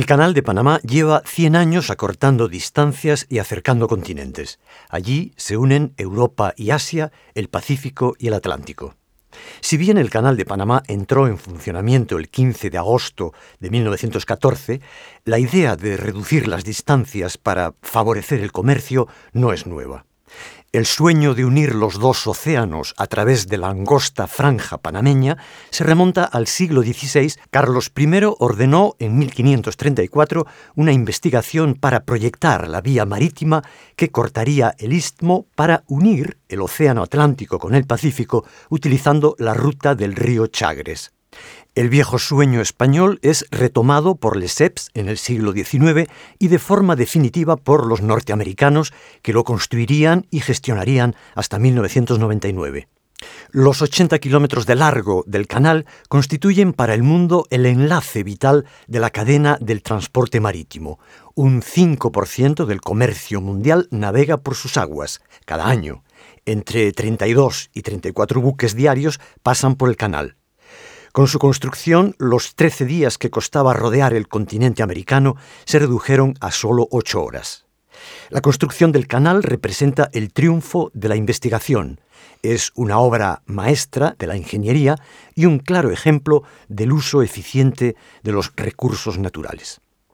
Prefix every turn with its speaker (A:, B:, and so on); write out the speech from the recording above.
A: Canal de Panamá lleva 100 años acortando distancias y acercando continentes. Allí se unen Europa y Asia, el Pacífico y el Atlántico. Si bien el Canal de Panamá entró en funcionamiento el 15 de agosto de 1914, la idea de reducir las distancias para favorecer el comercio no es nueva. El sueño de unir los dos océanos a través de la angosta franja panameña se remonta al siglo XVI. Carlos I ordenó en 1534 una investigación para proyectar la vía marítima que cortaría el istmo para unir el océano Atlántico con el Pacífico utilizando la ruta del río Chagres. El viejo sueño español es retomado por Lesseps en el siglo XIX y de forma definitiva por los norteamericanos, que lo construirían y gestionarían hasta 1999. Los 80 kilómetros de largo del canal constituyen para el mundo el enlace vital de la cadena del transporte marítimo. Un 5% del comercio mundial navega por sus aguas cada año. Entre 32 y 34 buques diarios pasan por el canal. Con su construcción, los 13 días que costaba rodear el continente americano se redujeron a solo 8 horas. La construcción del canal representa el triunfo de la investigación. Es una obra maestra de la ingeniería y un claro ejemplo del uso eficiente de los recursos naturales.